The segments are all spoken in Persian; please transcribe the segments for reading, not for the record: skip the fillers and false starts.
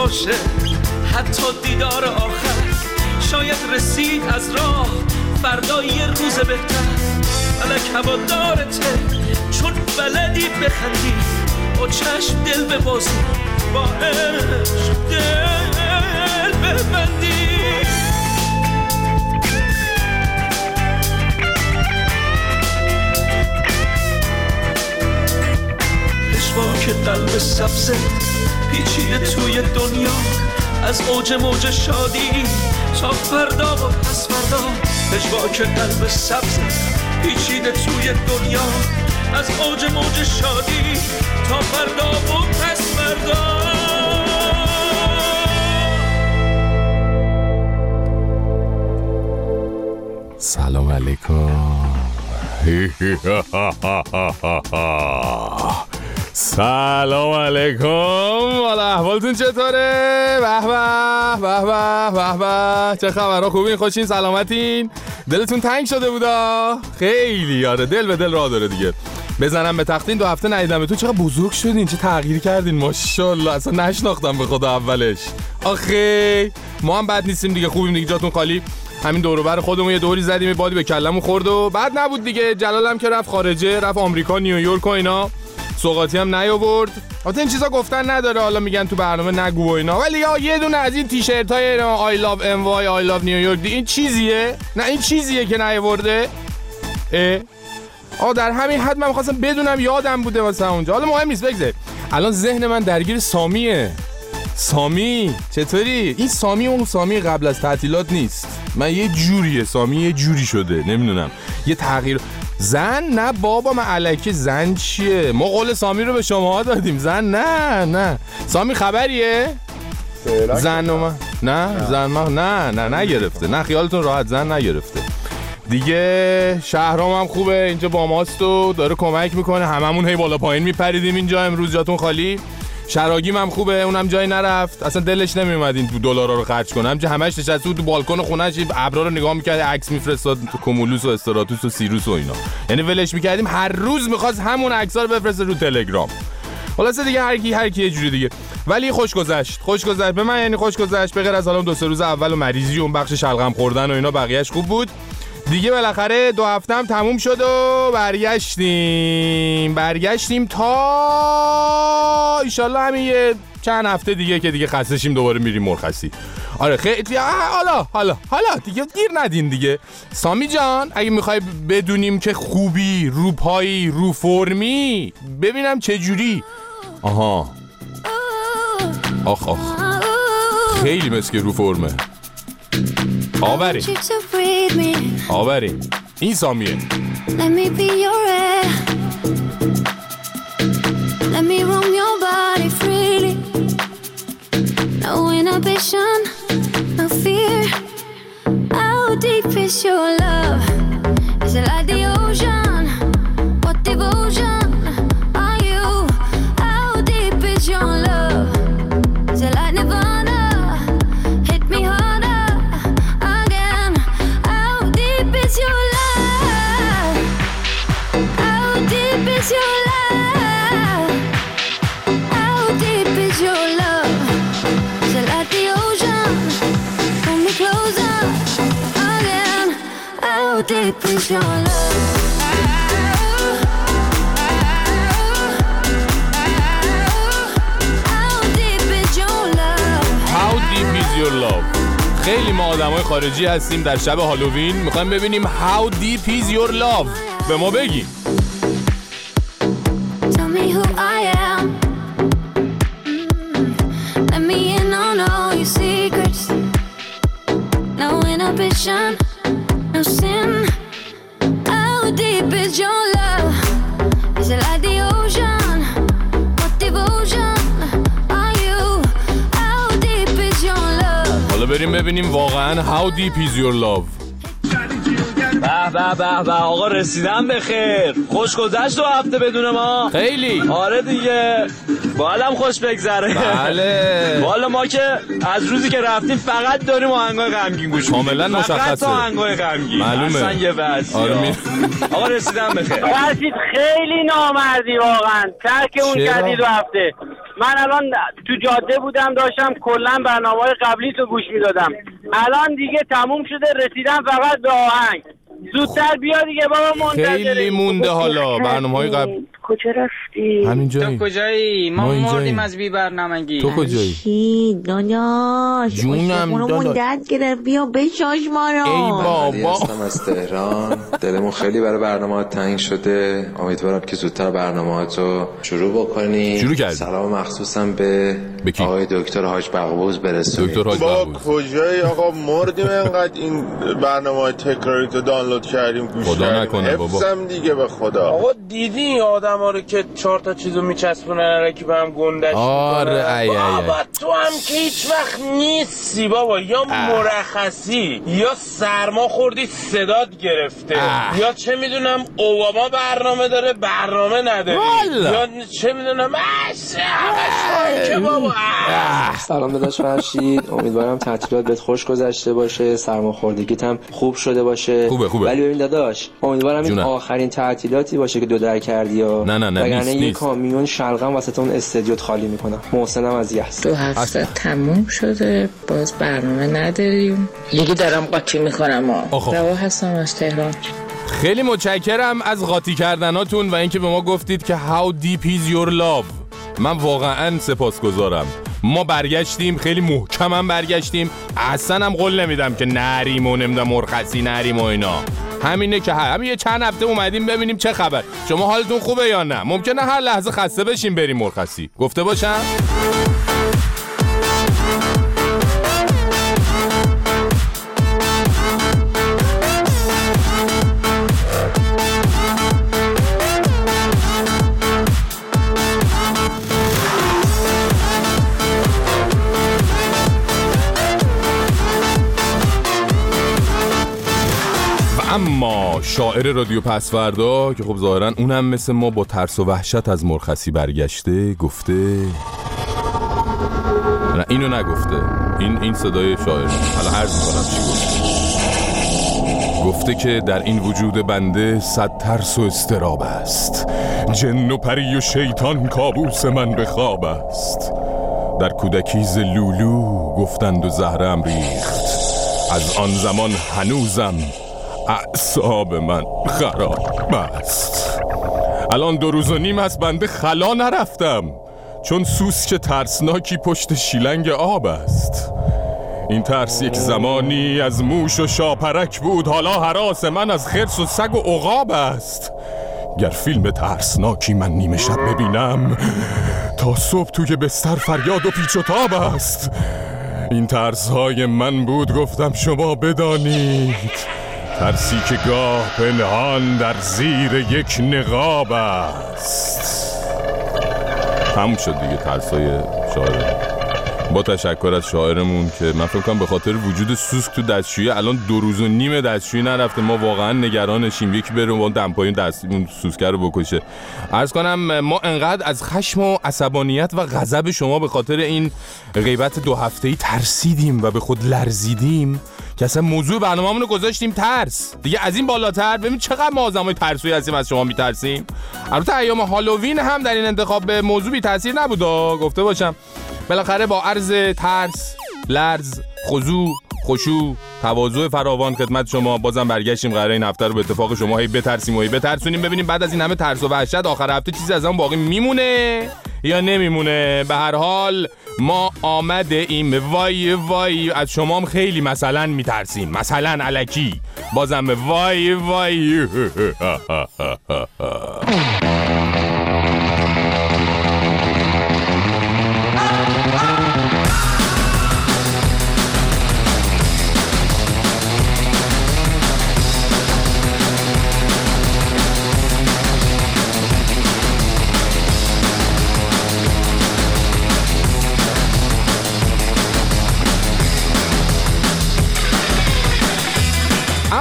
باشه حتی دیدار آخر. شاید رسید از راه فردا یه روز بهتر. فلک هوادارته چون بلدی بخندی، با چشم دل ببازی، با عشق دل ببندی. پشواک قلب سبزه پیچیده توی دنیا، از اوج موج شادی تا فردا و پس فردا. پشواک قلب سبزه پیچیده توی دنیا، از اوج موج شادی تا فردا و پس فردا. سلام علیکم. سلام علیکم. والا احوالتون چطوره؟ به به به به به. چه خبرها؟ خوبین؟ خوشین؟ سلامتین؟ دلتون تنگ شده بودا؟ خیلی یاره، دل به دل راه داره دیگه. بزنم به تختین 2 هفته ندیدمتون. چقدر بزرگ شدین، چه تغییر کردین، ماشاءالله. اصلا نشناختم به خدا اولش. آخه ما هم بد نیستیم دیگه، خوبیم دیگه، جاتون خالی. همین دور و بر خودمون یه دوری زدیم، بادی به کلمون خورد و بعد نبود دیگه. جلالم که رفت خارجه، رفت آمریکا، نیویورک و اینا، سوغاتی هم نیاورد. البته این چیزا گفتن نداره، حالا میگن تو برنامه نگو و اینا، ولی یه دونه از این تیشرت‌های I love NY I love New York این چیزیه؟ نه این چیزیه که نیاورده. در همین حد من می‌خواستم بدونم، یادم بوده مثلا اونجا. حالا مهم نیست، بگذار. الان ذهن من درگیر سامیه. سامی چطوری؟ این سامی اون سامی قبل از تعطیلات نیست. من یه جوریه، سامی یه جوری شده، نمیدونم، یه تغییر. زن؟ نه بابا، من الکی زن چیه؟ ما قول سامی رو به شما دادیم. زن نه. سامی خبریه؟ زن من نه، زن من نه نگرفته. نه خیالتون راحت، زن نگرفته دیگه. شهرام هم خوبه، اینجا با ماست و داره کمک میکنه. هممون هی بالا پایین میپریدیم اینجا. امروز جاتون خالی. شراگیم هم خوبه، اونم جایی نرفت، اصلا دلش نمیومد این دلارا رو خرج کنه. همینجا همش نشسته بود تو بالکن خونه‌اش، ابرا رو نگاه می‌کرد، عکس می‌فرستاد تو کومولوس و استراتوس و سیروس و اینا. یعنی ولش می‌کردیم، هر روز می‌خواست همون عکس‌ها رو بفرسته رو تلگرام. خلاصه دیگه هر کی یه جوری دیگه. ولی خوش گذشت به من، یعنی خوش گذشت، به غیر از حالا 2-3 روز اول و مریضی و اون بخش شلغم خوردن و اینا، بقیه‌اش خوب بود. دیگه بالاخره 2 هفته هم تموم شد و برگشتیم تا ایشالله همین یه چند هفته دیگه که دیگه خسته شیم دوباره میریم مرخصی. آره خیلی حالا دیگه گیر ندین دیگه. سامی جان اگه میخوای بدونیم که خوبی، رو پایی، رو فرمی، ببینم چه جوری. آها آخ خیلی مثل که رو فرمه. آورین این سامیه. Let me be your air. Let me roam your body freely. No inhibition, no fear. How deep is your love? Is it like the ocean? What devotion are you? How deep is your love? Is it like Nirvana? Hit me harder again. How deep is your love? How deep is your love? How deep is your love? Is it like the ocean? Pull me closer again. How deep is your love? How deep is your love? How deep is your love. خیلی ما آدمای خارجی هستیم، در شب هالووین میخوایم ببینیم How deep is your love. به ما بگی. Tell me who I am. Let me in on all your secrets. No inhibition, no sin. How deep is your love? Is it like the ocean? What devotion are you? How deep is your love? حالا بریم ببینیم واقعا How deep is your love. به آقا رسیدم به خیر. خوش گذشت 2 هفته بدون ما. خیلی. آره دیگه بالم خوش بگذره. بله. والا ما که از روزی که رفتیم فقط داریم آهنگای غمگین گوش میدیم. کاملا مشخصه. فقط آهنگای غمگین. معلومه. اصلا یه وضعی. آقا رسیدم به خیر. فرشید خیلی نامردی واقعا. ترک اون کردی 2 هفته. من الان تو جاده بودم داشتم کلا برنامه‌های قبلی تو گوش میدادم. الان دیگه تموم شده رسیدم فقط به آهنگ. زودتر بیا دیگه بابا منتظریم. خیلی مونده حالا برنامه‌های قبل. کجا رفتی؟ همینجایی. تو کجایی؟ ما مردیم از بی برنامگی. تو کجایی؟ چی داداش؟ جونم داداش. درد گرفت بیا بشاش ما رو. ای بابا. هستم از تهران. دلمون خیلی برای برنامه‌ات تنگ شده. امیدوارم که زودتر برنامه‌اتو شروع بکنی. شروع کردی. سلام مخصوصم به آقای دکتر حاج بقبوز برسونید. دکتر حاج بقبوز. کجایی آقا مردیم انقدر این برنامه‌های تکراری تو دانلود کردیم گوش کردیم. خدا نکنه بابا. حفظم دیگه به خدا. آقا دیدی آدما رو که 4 تا چیزو میچسبونن الکی به هم گندش میکنن. آره ای بابا تو هم که هیچ وقت نیستی بابا. یا مرخصی یا سرما خوردی صدات گرفته یا چه میدونم اوباما برنامه داره برنامه نداری یا چه میدونم که بابا. سلام داداش فرشید. امیدوارم تعطیلات بهت خوش گذشته باشه. سرماخوردگیت هم خوب شده باشه. خوبه. ولی ببین داداش امیدوارم این آخرین تعطیلاتی باشه که 2 در کردی یا نه وگرنه یه کامیون شلغم وسط اون استادیوت خالی میکنم. محسنم از یحیی. 2 هفته تموم شده باز برنامه نداریم دیگه. دارم قاطی میکنم. روا هستم از تهران. خیلی متشکرم از قاطی کردناتون و اینکه به ما گفتید که how deep is your love. من واقعا سپاسگزارم. ما برگشتیم خیلی محکم هم برگشتیم. اصلا هم قول نمیدم که نریم و نمیدم مرخصی نریم و اینا. همینه که همین یه چند هفته اومدیم ببینیم چه خبر. شما حالتون خوبه یا نه؟ ممکنه هر لحظه خسته بشیم بریم مرخصی. گفته باشم؟ اما شاعر رادیو پسوردا که خب ظاهرا اونم مثل ما با ترس و وحشت از مرخصی برگشته گفته نه اینو نگفته. این صدای شاعر. حالا عرض می‌کنم چی گفته که در این وجود بنده 100 ترس و اضطراب است. جن و پری و شیطان کابوس من به خواب است. در کودکی ز لولو گفتند و زهرم ریخت. از آن زمان هنوزم اعصاب من خراب است. الان 2 روز و نیم از بنده خلا نرفتم چون سوسک ترسناکی پشت شیلنگ آب است. این ترس یک زمانی از موش و شاپرک بود. حالا هراس من از خرس و سگ و عقاب است. گر فیلم ترسناکی من نیمه شب ببینم تا صبح توی بستر فریاد و پیچ و تاب است. این ترس‌های من بود گفتم شما بدانید. ترسی که گاه پنهان در زیر یک نقاب است. تموم شد دیگه ترسای شاعر. با تشکر از شاعرمون که من فکر کنم به خاطر وجود سوسک تو دستشویی الان 2 روز و نیم دستشویی نرفته. ما واقعا نگرانشیم یکی بره اون دمپایی اون سوسکه رو بکشه. عرض کنم ما انقدر از خشم و عصبانیت و غضب شما به خاطر این غیبت 2 هفته‌ای ترسیدیم و به خود لرزیدیم که اصلا موضوع برنامه‌مون رو گذاشتیم ترس. دیگه از این بالاتر ببین چقدر ما آدمای ترسویی هستیم از شما میترسیم. البته ایام هالووین هم در این انتخاب به موضوع بی تاثیر نبود گفته باشم. بالاخره با عرض ترس، لرز، خضوع، خشوع، تواضع فراوان خدمت شما بازم برگشتیم. قراره این هفته رو به اتفاق شما هی بترسیم و هی بترسونیم ببینیم بعد از این همه ترس و وحشت آخر هفته چیزی از اون باقی میمونه یا نمیمونه. به هر حال ما آمده ایم. وای از شما هم خیلی مثلا میترسیم. مثلا الکی بازم وای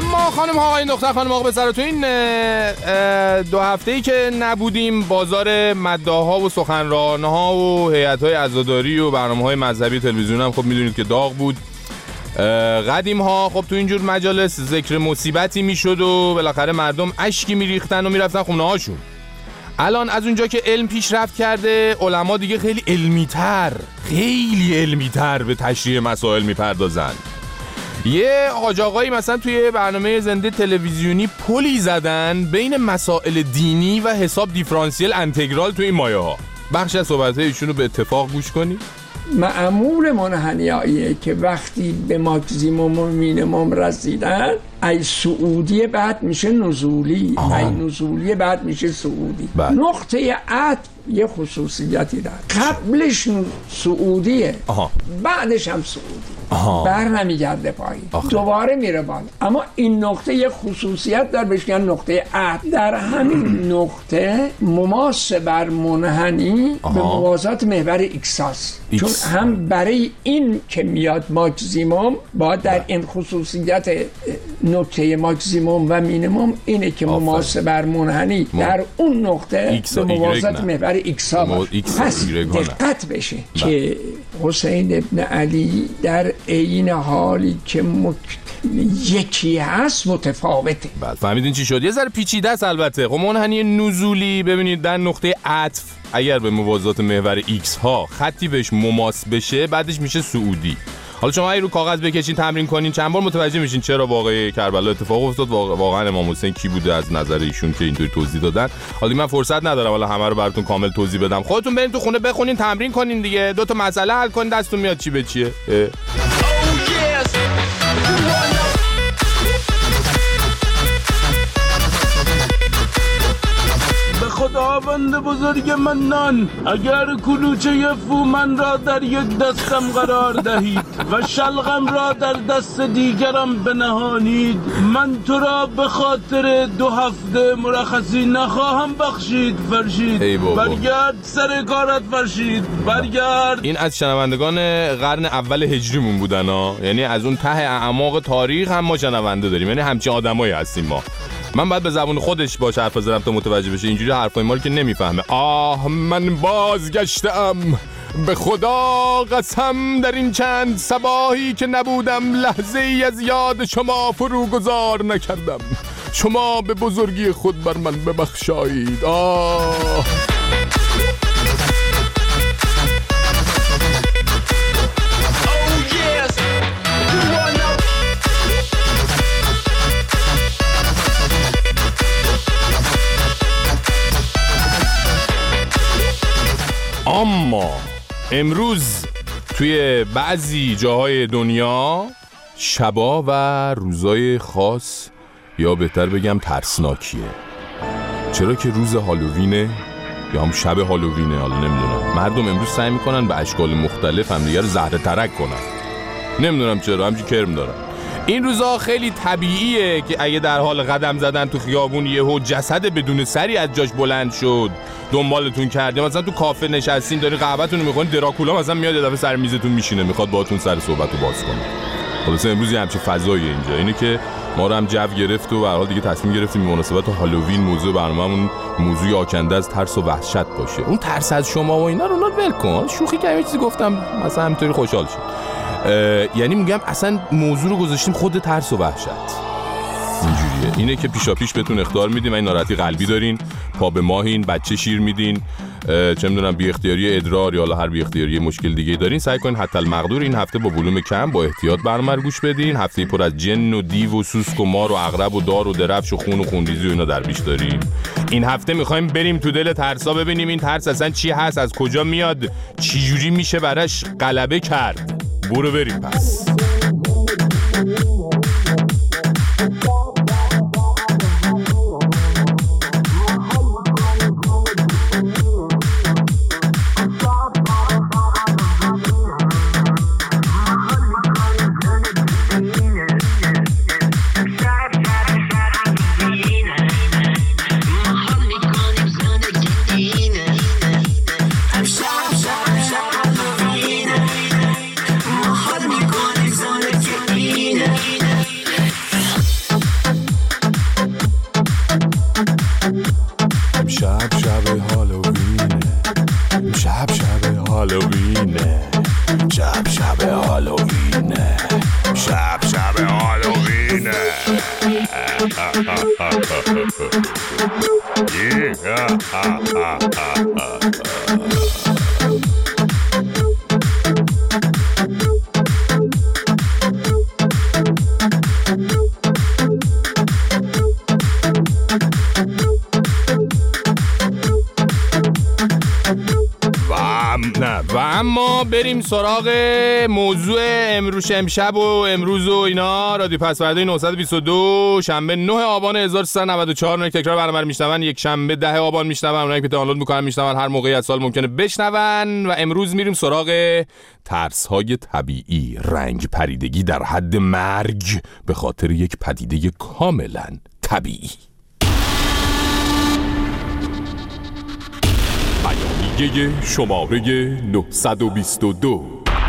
اما خانم ها، این دختر خانم آقا پسر، تو این 2 هفته‌ای که نبودیم بازار مداح‌ها و سخنران‌ها و هیئت‌های عزاداری و برنامه‌های مذهبی تلویزیون هم خب میدونید که داغ بود. قدیم ها خب تو اینجور مجالس ذکر مصیبتی میشد و بالاخره مردم اشکی میریختن و میرفتن خونه هاشون. الان از اونجا که علم پیشرفت کرده، علما دیگه خیلی علمی‌تر به تشریح مسائل میپردازن. یه حاج آقایی مثلا توی برنامه زنده تلویزیونی پلی زدن بین مسائل دینی و حساب دیفرانسیل انتگرال توی این مایه ها. بخش از صحبت‌های ایشونو به اتفاق گوش کنید. معمول منحنیاییه که وقتی به ماکسیموم و مینیموم رسیدن، ای صعودی بعد میشه نزولی، ای نزولی بعد میشه صعودی. نقطه عطف یه خصوصیتی داره، قبلش صعودیه، بعدش هم صعودی، بر نمیگرده پایین، دوباره میره بالا. اما این نقطه یه خصوصیت داره، بهش میگن نقطه عطف. در همین نقطه مماس بر منحنی به موازات محور ایکس هست، چون هم برای این که میاد ماکسیموم باید در این خصوصیت نقطه ماکسیموم و مینیموم اینه که مماس بر منحنی در اون نقطه به موازات محور ایکس ها پس دقت بشه که حسین ابن علی در عین حالی که یکی هست متفاوته. فهمیدین چی شد؟ یه ذره پیچیده است البته. خب منحنی نزولی ببینید در نقطه عطف اگر به موازات محور ایکس ها خطی بهش مماس بشه بعدش میشه صعودی. حالا شما اگه رو کاغذ بکشین تمرین کنین چند بار متوجه میشین چرا واقعه کربلا اتفاق افتاد. واقعا امام حسین کی بوده از نظر ایشون که اینطوری توضیح دادن. حالا من فرصت ندارم حالا همه رو براتون کامل توضیح بدم. خودتون برین تو خونه بخونین، تمرین کنین دیگه، 2 تا مسئله حل کنین، دستتون میاد چی به چیه. خداوند بزرگ منان، اگر کلوچه فومن را در یک دستم قرار دهید و شلغم را در دست دیگرم بنهانید، من تو را به خاطر 2 هفته مرخصی نخواهم بخشید. فرشید برگرد سر کارت، فرشید برگرد. این از شنوندگان قرن اول هجریمون بودن ها، یعنی از اون ته اعماق تاریخ هم ما شنونده داریم، یعنی همچین آدمایی هستیم ما. من باید به زبون خودش باشه حرف بزنم تا متوجه بشه، اینجوری حرفای ما رو که نمیفهمه. من بازگشتم، به خدا قسم در این چند صباحی که نبودم لحظه ای از یاد شما فروگذار نکردم. شما به بزرگی خود بر من ببخشایید. اما امروز توی بعضی جاهای دنیا شبا و روزای خاص، یا بهتر بگم ترسناکیه. چرا که روز هالووینه یا هم شب هالووینه، حالا نمیدونم. مردم امروز سعی میکنن به اشکال مختلف هم دیگر زهره ترک کنن، نمیدونم چرا، همچی کرم دارن. این روزا خیلی طبیعیه که اگه در حال قدم زدن تو خیابون یهو جسد بدون سری از جاش بلند شد دنبالتون کرده، مثلا تو کافه نشستین داری قهوه‌تون رو می‌خورین، دراکولا مثلا میاد یه دفعه سر میزتون میشینه میخواد باهاتون سر صحبت رو باز کنه. خلاص امروز همچین فضایی اینجا اینه که ما رو هم جو گرفت و به هر حال دیگه تصمیم گرفتیم به مناسبت هالووین موضوع برنامه‌مون موضوع آکنده از ترس و وحشت باشه. اون ترس از شما و اینا رو ول کن، شوخی کردم، یه چیزی گفتم مثلا همینطوری خوشحال شید. یعنی میگم اصلا موضوع رو گذاشتیم خود ترس و وحشت. اینجوریه. اینه که پیشا پیش بهتون اخطار میدیم این ناراحتی قلبی دارین، پا به ماهین، بچه شیر میدین، چه میدونم بی اختیاری ادرار یا هر بی اختیاری مشکل دیگه دارین، سعی کنین حتی المقدور این هفته با ولوم کم با احتیاط برنامه رو گوش بدین. هفته پر از جن و دیو و سوسک و مار و عقرب و دار و درفش و خون و خونریزی و اینا در پیش داریم. این هفته میخوایم بریم تو دل ترسا، ببینیم این ترس اصلا چی هست، از کجا میاد، چی جوری میشه براش غلبه کرد. برو بریم پس. شب شب هالووینه، شب شب هالووینه، شب شب هالووینه. و اما بریم سراغ موضوع امشب و امروز و اینا. رادیو پسورده 922 شنبه 9 آبان 1394. اونایی که تکرار برنامه رو میشنون یک شنبه 10 آبان میشنون، اونایی که دانلود میکنن میشنون هر موقعی از سال ممکنه بشنون. و امروز میریم سراغ ترس‌های طبیعی، رنگ پریدگی در حد مرگ به خاطر یک پدیده کاملا طبیعی. بیانیه شماره 922.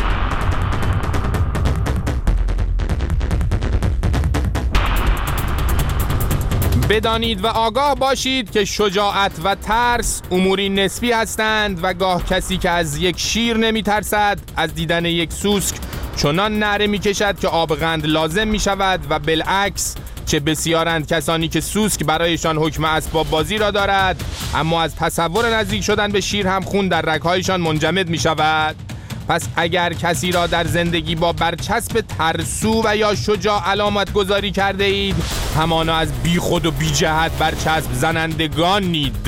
بدانید و آگاه باشید که شجاعت و ترس اموری نسبی هستند و گاه کسی که از یک شیر نمی ترسد از دیدن یک سوسک چنان نعره می کشد که آب قند لازم می شود و بالعکس چه بسیارند کسانی که سوسک برایشان حکم اسباب بازی را دارد، اما از تصور نزدیک شدن به شیر هم خون در رگ‌هایشان منجمد می شود. پس اگر کسی را در زندگی با برچسب ترسو و یا شجاع علامت گذاری کرده اید، همانا از بی خود و بی جهت برچسب زنندگانید.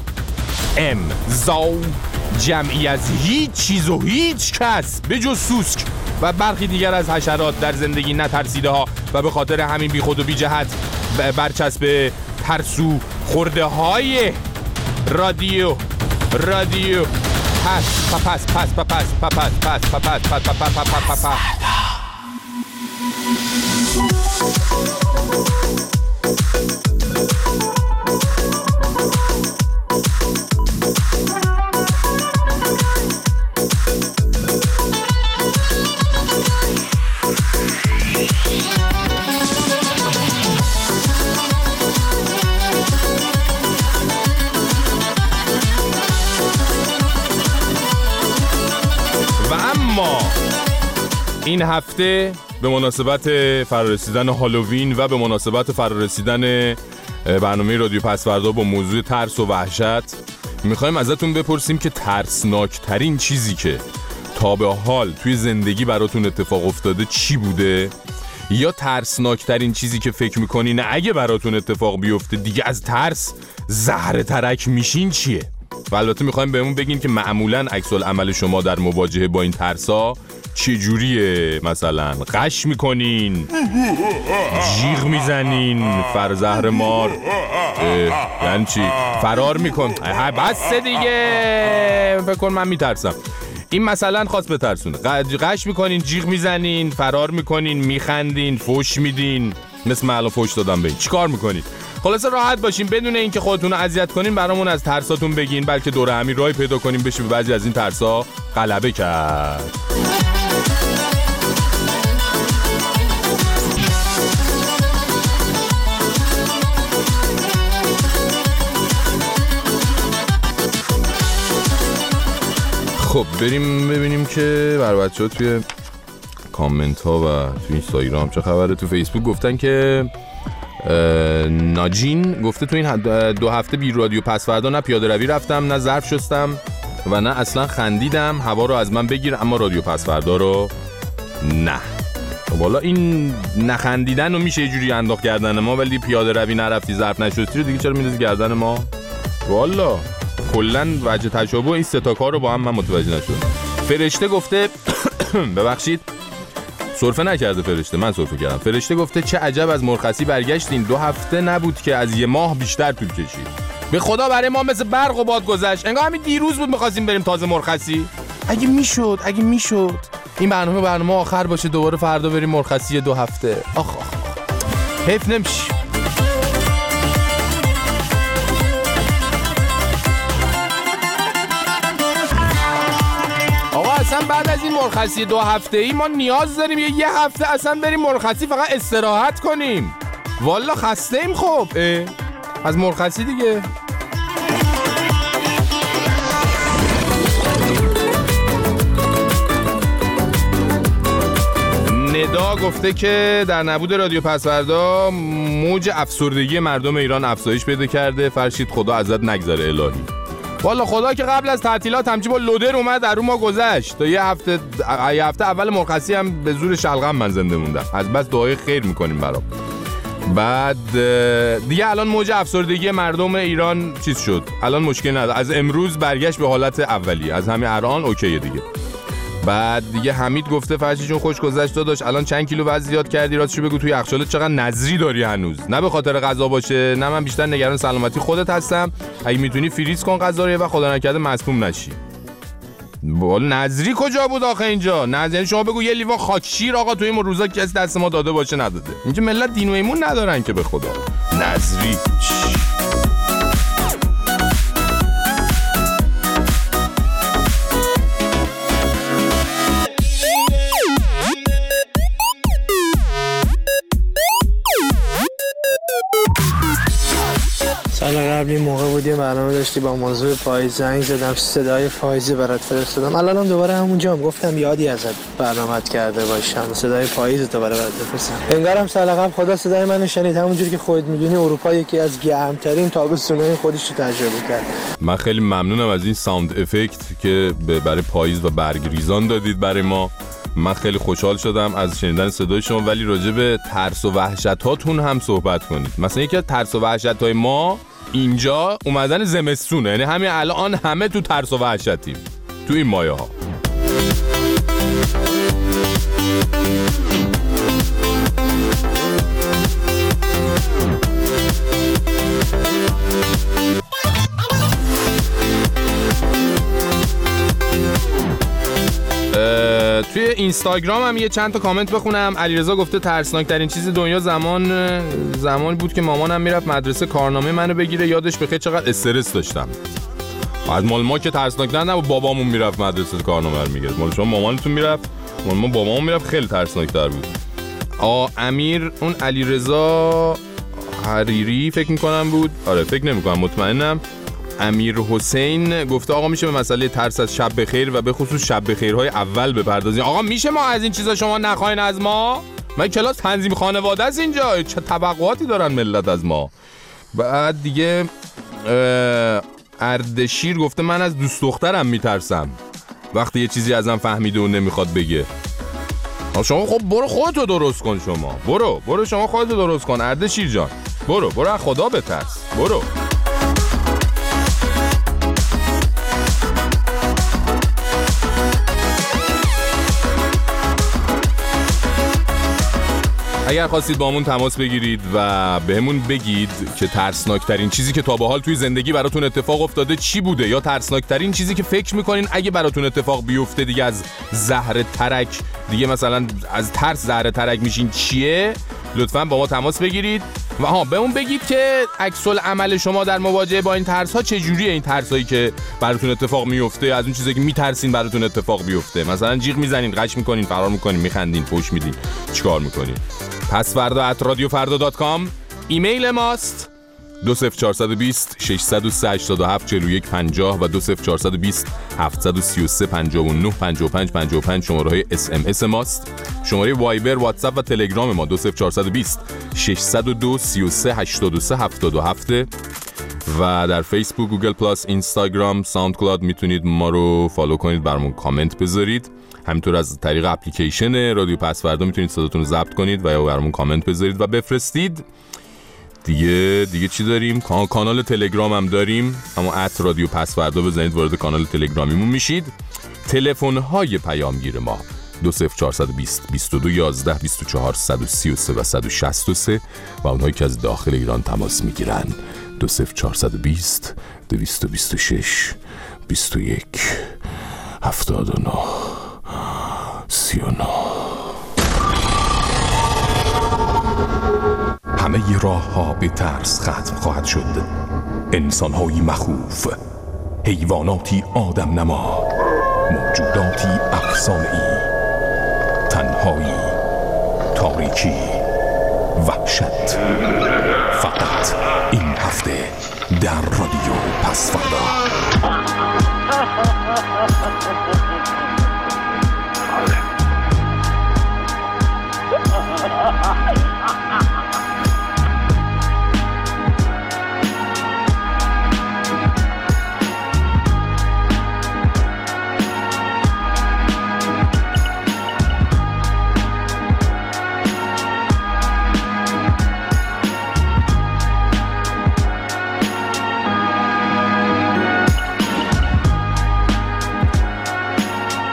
امضا جمعی از هیچ چیز و هیچ کس به جز سوسک و برخی دیگر از حشرات در زندگی نترسیده ها و به خاطر همین بی خود و بی جهت برچسب ترسو خورده های رادیو پس. این هفته به مناسبت فرارسیدن هالووین و به مناسبت فرارسیدن برنامه رادیو پسوردا با موضوع ترس و وحشت میخوایم ازتون بپرسیم که ترسناکترین چیزی که تا به حال توی زندگی براتون اتفاق افتاده چی بوده، یا ترسناکترین چیزی که فکر میکنین اگه براتون اتفاق بیفته دیگه از ترس زهره ترک میشین چیه. و البته میخوایم بهمون بگین که معمولاً عکس العمل شما در مواجهه با این ترسا چجوریه؟ مثلا غش میکنین، جیغ میزنین، فرزهر مار، یعنی چی؟ فرار میکن. بس دیگه، فکر کن من میترسم. این مثلا خواست بترسونه. غش میکنین، جیغ میزنین، فرار میکنین، میخندین، فوش میدین. مثل من الان فوش دادم به این. چیکار میکنین؟ خلاصه راحت باشین، بدون اینکه خودتون رو اذیت کنین برامون از ترساتون بگین، بلکه دور همین راهی پیدا کنیم بشه به بعضی از این ترسا غلبه کرد. خب بریم ببینیم که بر بچه‌ها توی کامنت ها و توی اینستاگرام چه خبره. تو فیسبوک گفتن که ناجین گفته تو این 2 هفته بی رادیو پسوردا نه پیاده روی رفتم، نه ظرف شستم و نه اصلا خندیدم. هوا رو از من بگیر اما رادیو پسوردا رو نه. والا این نخندیدن رو میشه یه جوری انداخت گردن ما، ولی پیاده روی نرفتی ظرف نشستی رو دیگه چرا میندازی گردن ما؟ والا کلا وجه تشابه این سه تا کار رو با هم من متوجه نشدم. فرشته گفته ببخشید سرفه نکرده فرشته، من سرفه کردم. فرشته گفته چه عجب از مرخصی برگشتین، 2 هفته نبود که از 1 ماه بیشتر طول کشید. به خدا برای ما مثل برق و باد گذشت، انگار همین دیروز بود می‌خواستیم بریم تازه مرخصی. اگه میشد این برنامه آخر باشه دوباره فردا بریم مرخصی 2 هفته. آخ حیف نمیشه. آقا اصلا بعد از این مرخصی 2 هفته‌ای ما نیاز داریم 1 هفته اصلا بریم مرخصی فقط استراحت کنیم. والا خسته ایم. خب از مرخصی دیگه. گفته که در نبود رادیو پسوردا موج افسردگی مردم ایران افزایش پیدا کرده. فرشید خدا ازت نگذاره الهی. والا خدا که قبل از تعطیلات همچی با لودر اومد در رو ما گذشت تا یه هفته اول مرخصی هم به زور شلغم من زنده موندم. از بس دعای خیر میکنیم برام. بعد دیگه الان موج افسردگی مردم ایران چیز شد، الان مشکل نداره، از امروز برگشت به حالت اولی، از همین الان اوکیه دیگه. بعد دیگه حمید گفته فرشی جون خوش گذشت داداش، الان چند کیلو وزن زیاد کردی؟ راستشو بگو توی یخچالت چقدر نظری داری هنوز؟ نه به خاطر غذا باشه، نه من بیشتر نگران سلامتی خودت هستم. اگه میتونی فریز کن غذا رو و خدا نکرده مسموم نشی. بول نظری کجا بود آخه اینجا؟ نظری شما بگو یه لیوان خاکشیر آقا توی این روزا کسی دست ما داده باشه نداده. اینجا ملت دین و ایمون ندارن که به خدا. نظری سال قبلی موقع بودی برنامه داشتی با موضوع پاییز، زنگ زدم صدای پاییزی برات فرستادم. الانم دوباره همونجا گفتم یادی ازت برنامه‌ات کرده باشم، صدای پاییز تو برات بفرستم. انگارم سال قبل خدا صدای منو شنید، همونجوری که خودت میدونی اروپا یکی از گرمترین تابستونای خودش رو تجربه کرد. من خیلی ممنونم از این ساوند افکت که برای پاییز و برگریزان دادید برای ما. من خیلی خوشحال شدم از شنیدن صدای شما، ولی راجع به ترس و وحشتاتون هم صحبت کنید. مثلا یکی از ترس و وحشت‌های ما اینجا اومدن زمستونه، یعنی همین الان همه تو ترس و وحشتیم تو این مایه ها. توی اینستاگرام هم یه چند تا کامنت بخونم. علیرضا گفته ترسناک ترین چیز دنیا زمانی بود که مامانم میرفت مدرسه کارنامه منو بگیره، یادش بخیر چقدر استرس داشتم. از مال ما که ترسناک نه بابامون میرفت مدرسه کارنامه رو میگرفت. مال شما مامانتون میرفت، مال ما بابامون میرفت، خیلی ترسناک تر بود. امیر اون علیرضا حریری فکر میکنم بود، آره فکر نمیکنم مطمئنم. امیر حسین گفته آقا میشه به مسئله ترس از شب بخیر و به خصوص شب بخیرهای اول بپردازیم؟ آقا میشه ما از این چیزا شما نخواین از ما؟ من کلاس تنظیم خانواده است اینجا، چه توقعاتی دارن ملت از ما؟ بعد دیگه اردشیر گفته من از دوست دخترم میترسم وقتی یه چیزی ازم فهمیده و نمیخواد بگه. شما خب برو خودتو درست کن، شما برو شما خودتو درست کن اردشیر جان، برو از خدا بترس، برو. اگر خواستید با همون تماس بگیرید و بهمون بگید که ترسناکترین چیزی که تا به حال توی زندگی براتون اتفاق افتاده چی بوده، یا ترسناکترین چیزی که فکر میکنین اگه براتون اتفاق بیفته دیگه از زهر ترک، دیگه مثلا از ترس زهر ترک میشین چیه، لطفاً با ما تماس بگیرید و بهمون بگید که عکس العمل شما در مواجهه با این ترس ها چجوریه. این ترس هایی که براتون اتفاق میفته، از اون چیزایی که میترسین براتون اتفاق بیفته، مثلا جیغ میزنین، غش میکنین، فرار میکنین، میخندین، فوش میدین، چیکار میکنین؟ pasvarda@radiofarda.com ایمیل ماست 20420 603 87 41 50 و 20420 733 59 55 55 شماره‌های SMS ماست. شماره وایبر، واتساپ و تلگرام ما 20420 602 33 83 77 و در فیسبوک، گوگل پلاس، اینستاگرام، ساوند کلاود میتونید ما رو فالو کنید، برامون کامنت بذارید. همینطور از طریق اپلیکیشن رادیو پسوردا میتونید صداتون رو ضبط کنید و یا برامون کامنت بذارید و بفرستید. دیگه چی داریم؟ کانال تلگرام هم داریم، اما @رادیو پسوردا بزنید وارد کانال تلگرامیمون میشید. تلفن های پیامگیر ما 20420 22 11 24 133 و 163 و اونهایی که از داخل ایران تماس میگیرن 20420 226 21 79 39. همه راه ها به ترس ختم خواهد شد. انسان هایی مخوف، حیواناتی آدم نما، موجوداتی افسانه‌ای، تنهایی، تاریکی، وحشت. فقط این هفته در رادیو پسوردا.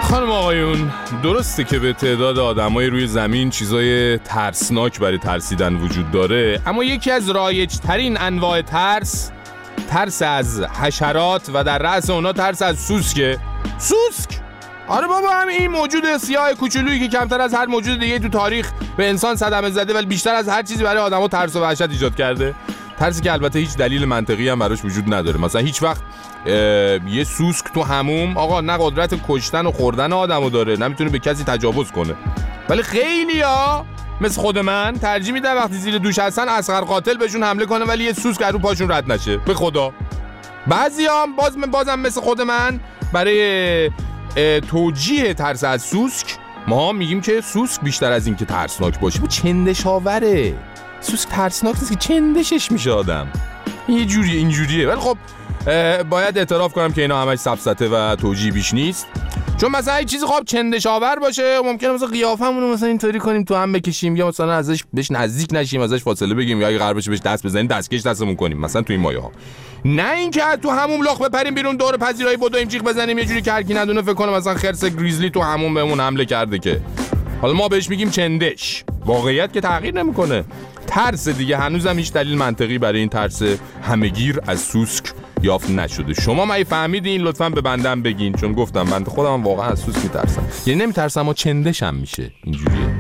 خانم آقایون، درسته که به تعداد آدمای روی زمین چیزای ترسناک برای ترسیدن وجود داره، اما یکی از رایج‌ترین انواع ترس از حشرات و در رأس اونا ترس از سوسکه. سوسک؟ آره بابا، همین این موجود سیاه کوچولویی که کمتر از هر موجود دیگه تو تاریخ به انسان صدمه زده ولی بیشتر از هر چیزی برای آدم‌ها ترس و وحشت ایجاد کرده. ترسی که البته هیچ دلیل منطقی هم براش وجود نداره. مثلا هیچ وقت یه سوسک تو حموم آقا نه قدرت کشتن و خوردن آدمو داره، نمیتونه به کسی تجاوز کنه، ولی خیلیا مثل خود من ترجیح میدن وقتی زیر دوش هستن اصغر قاتل بهشون حمله کنه ولی یه سوسک رو پاشون رد نشه. به خدا بعضیام بازم مثل خود من برای توجیه ترس از سوسک ما میگیم که سوسک بیشتر از این که ترسناک باشه چندش آوره. سوسک ترسناک نیست که چندشش میشه آدم، یه جوری اینجوریه. ولی خب باید اعتراف کنم که اینا همش سفسطه و توجیه بیش نیست، چون مثلا این چیزی خب چندش آور باشه ممکنه مثلا قیافمون رو مثلا اینطوری کنیم تو هم بکشیم یا مثلا ازش بهش نزدیک نشیم، ازش فاصله بگیم یا اگه قرار باشه بهش دست بزنیم دستکش دستمون کنیم مثلا تو این مایه ها. نه اینکه تو هموم لاخ بپریم بیرون دور پذیرایی بدویم جیغ بزنیم یه جوری که هر کی ندونه فکر کنه مثلا خرس گریزلی تو هموم بهمون حمله کرده، که حالا ما بهش میگیم چندش، واقعیت که تغییر نمیکنه. ترس دیگه هنوزم هیچ دلیل منطقی برای این ترس همه‌گیر از سوسک یافت نشده. شما مگه فهمیدین؟ لطفاً به بندم بگین، چون گفتم بنده خودم واقعا از سوسک میترسم. یعنی نمیترسم اما چندشم میشه اینجوریه.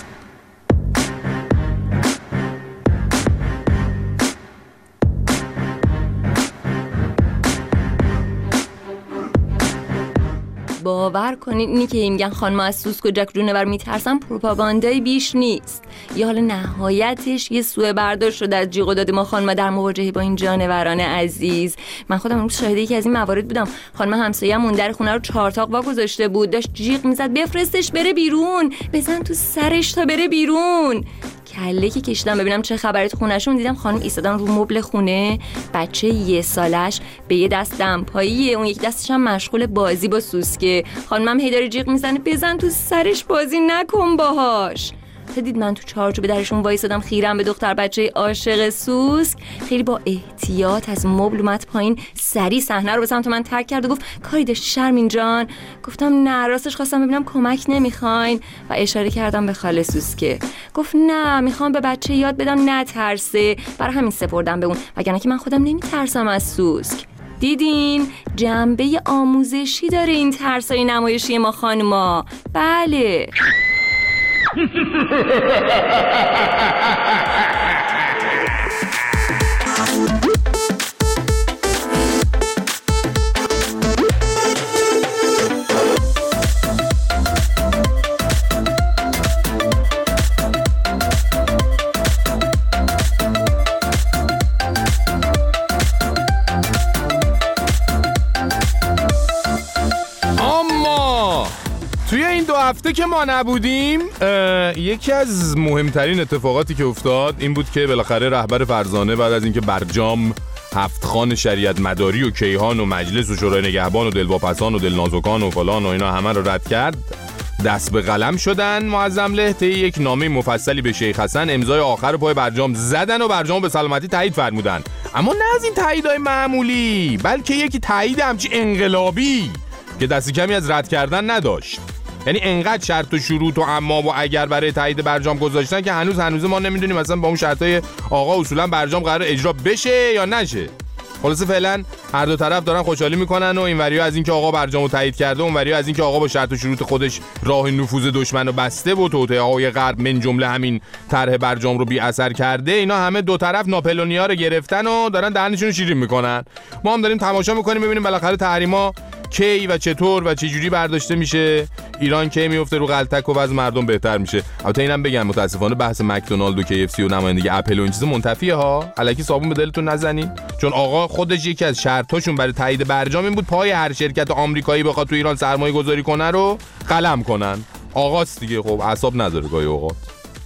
باور کنید اینی که میگن خانم از سوسک و جک جونور میترسن پروپاگاندای بیش نیست. یا حالا نهایتش یه سوء برداشت شده از جیغ و داد ما خانم در مواجهه با این جانوران عزیز. من خودم اون شاهد یکی از این موارد بودم. خانم همسایه‌مون در خونه رو 4 تاق واگذاشته بود، داشت جیغ میزد بفرستش بره بیرون، بزن تو سرش تا بره بیرون. کله که کشیدم ببینم چه خبره تو خونه‌شون، دیدم خانم ایستادن رو مبل خونه، بچه 1 سالش به یه دست دمپاییه، اون یک دستش هم مشغول بازی با سوسکه. خانمم هی داره جیغ میزنه بزن تو سرش بازی نکن باهاش. دید من تو چارچوب درشون وایسادم خیرم به دختر بچه عاشق سوسک، خیلی با احتیاط از مبل اومد پایین، سری صحنه رو به سمت من ترک کرد و گفت کاری داشتی شرمین جان؟ گفتم نه، راستش خواستم ببینم کمک نمیخواین و اشاره کردم به خاله سوسکه. گفت نه میخوام به بچه یاد بدم نترسه، برای همین سپردم به اون، وگرنه که من خودم نمیترسم از سوسک. دیدین جنبه آموزشی داره این ترسای نمایشی ما خانما. بله توی این 2 هفته که ما نبودیم یکی از مهمترین اتفاقاتی که افتاد این بود که بالاخره رهبر فرزانه بعد از اینکه برجام 7 خان شریعت مداری و کیهان و مجلس و شورای نگهبان و دلواپسان و دلنازکان و فلان و اینا همه رو رد کرد، دست به قلم شدن معظم له طی یک نامه مفصلی به شیخ حسن، امضای آخر پای برجام زدن و برجام به سلامتی تایید فرمودن. اما نه از این تاییدهای معمولی، بلکه یکی تایید همچی انقلابی که دست کمی از رد کردن نداشت. یعنی انقدر شرط و شروط و اما و اگر برای تایید برجام گذاشتن که هنوز ما نمیدونیم مثلا با اون شرطای آقا اصولا برجام قرار اجرا بشه یا نشه. خلاصه فعلا هر دو طرف دارن خوشحالی میکنن و این وریا از اینکه آقا برجامو تایید کرده، اون وریا از اینکه آقا با شرط و شروط خودش راه نفوذ دشمنو بسته و توطئه‌های غرب من جمله همین طرح برجام رو بی اثر کرده. اینا همه دو طرف ناپلونیا رو گرفتن و دارن دهنشون رو شیرین میکنن. ما هم داریم تماشا میکنیم ببینیم بالاخره تحریما کی و چطور و چه جوری برداشته میشه، ایران کی میفته رو غلطک و وضع مردم بهتر میشه. البته اینم بگم متاسفانه بحث مکدونالد و KFC و نمایندگی اپل و این چیزا منتفیه ها، الکی صابون به دلتون نزنین، چون آقا خودش یکی از شرطاشون برای تایید برجام این بود پای هر شرکت آمریکایی بخواد تو ایران سرمایه گذاری کنه رو قلم کنن. آقاست دیگه، خب اعصاب نداره گاهی اوقات.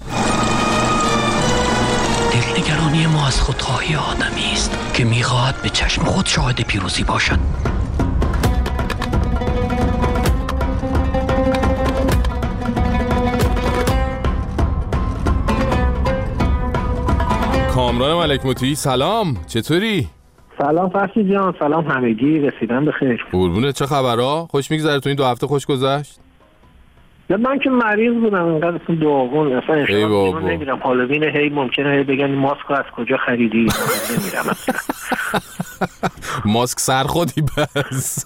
دلنگرانی ما از خودخواهی آدمی است که میخواهد به چشم خود شاهد پیروزی باشد. کامران ملک مطیعی سلام، چطوری؟ سلام فرشی جان، سلام همگی، رسیدن بخیر. قربونه، چه خبرها؟ خوش میگذره؟ تو این 2 هفته خوش گذشت؟ من که مریض بودم، اینقدر داغون اصلا اشتباه نمیرم. هالووین هی ممکنه هی بگن ماسک رو از کجا خریدی؟ نمیرم اصلا. ماسک سر خودی بس.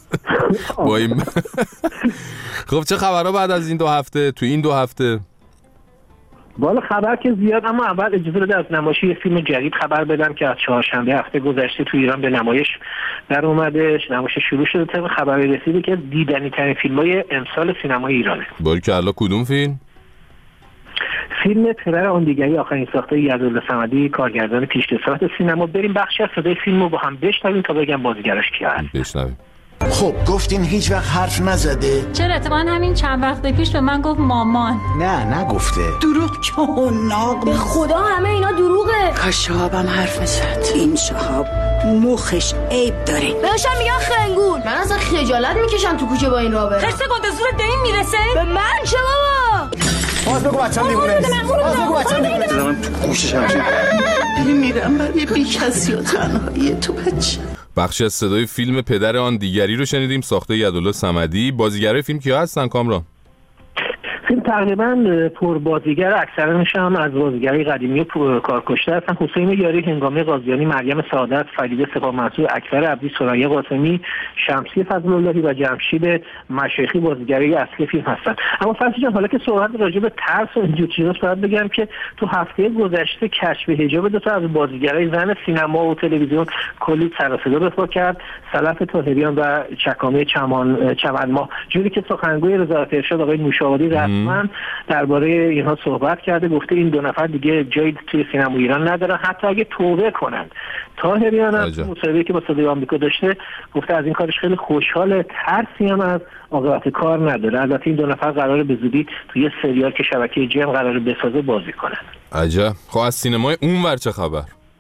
خب چه خبرها بعد از این 2 هفته؟ تو این 2 هفته والا خبر که زیاد، اما اول اجازه بده از نمایش یه فیلم جدید خبر بدم که از چهارشنبه هفته گذشته تو ایران به نمایش در اومده. نمایش شروع شده. طبق خبری رسیده که دیدنی ترین فیلم‌های امسال سینمای ایرانه. باریکلا. کدوم فیلم؟ فیلم پدر آن دیگری، آخرین ساخته یزدالله صمدی، کارگردان پیشکسوت سینما. بریم بخشی از صدای فیلم رو با هم بشنویم تا بگم بازیگراش کیه هست. بشنویم. خب گفتین هیچ وقت حرف نزده؟ چرا؟ اتفاقا همین چند وقت پیش به من گفت مامان. نه نگفته. دروغ چون. به خدا همه اینا دروغه. کاش شهابم حرف میزد. این شهاب مخش عیب داره. بهشم میگن خنگول. من اصلا خجالت میکشم تو کوچه با این راه برم. خرسه گنده زور دین میرسه؟ به من چه بابا؟ باز بگو بچه‌م دیوونه. باز بگو بچه‌م دیوونه. من تو گوشش میرم برای بی‌کسی و تنهایی تو بچه. بخشی از صدای فیلم پدر آن دیگری رو شنیدیم، ساخته یزدالله صمدی. بازیگرای فیلم کیا هستن کامران؟ فیلم تقریبا پر بازیگر، اکثرانش هم از بازیگرای قدیمی و کارکشته هستن. حسین یاری، هنگامی قاضیانی، مریم سعادت، فریده سپاهمنصور، اکبر عبدی، ثریا قاسمی، شمسی فضل‌اللهی و جمشید مشایخی بازیگرای اصلی فیلم هستن. اما فرشی جان، حالا که صحبت راجع به ترس و اینجور چیزاست، باید بگم که تو هفته گذشته کشف حجاب 2 تا از بازیگرای زن سینما و تلویزیون کلی سر و صدا به پا کرد. سلف طاهریان و چکامه چمنماه. جوری که سخنگوی وزارت ارشاد آقای نوشابادی رسما درباره اینها صحبت کرده، گفته این 2 نفر دیگه جایی توی سینما ایران ندارن، حتی اگه توبه کنن. طاهریان هم مصاحبه‌ای که با صدای آمریکا داشته گفته از این کارش خیلی خوشحاله، ترسی هم از عاقبت کار نداره. البته این 2 نفر قراره به زودی توی یه سریال که شبکه جم قراره بسازه بازی کنن. عجب. خب از سینمای اونور چه خبر؟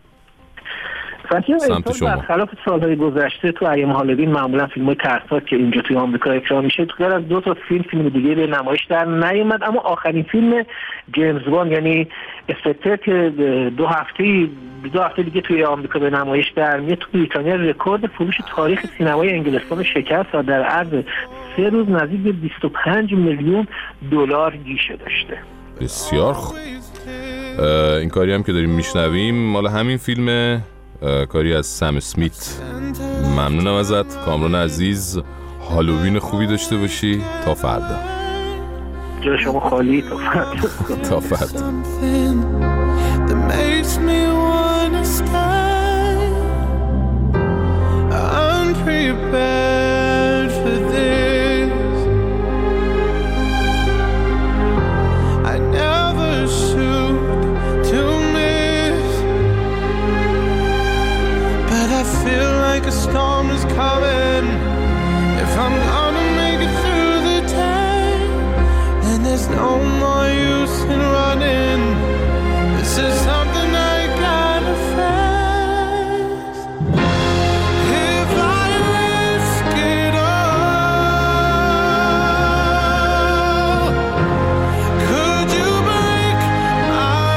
سمت شما برخلاف سالهای گذشته تو ایام هالووین معمولا فیلم‌های ترسناک که اینجا توی آمریکا اکرام میشه، تو غیر از 2 تا فیلم دیگه به نمایش در نیومد. اما آخرین فیلم جیمز باند یعنی اسپکتر که 2 هفته دیگه توی آمریکا به نمایش در میاد، تو بریتانیا رکورد فروش تاریخ سینمای انگلستان شکست و در عرض 3 روز نزدیک به 25 میلیون دلار گیشه داشته. بسیار خوب. این کاری هم که داریم میشنویم مال همین فیلمه، کاری از سم اسمیت. ممنونم ازت کامران عزیز. هالووین خوبی داشته باشی. تا فردا. جای شما خالی. تا فردا. A storm is coming. If I'm gonna make it through the day, then there's no more use in running. This is something I gotta face. If I risk it all, could you break my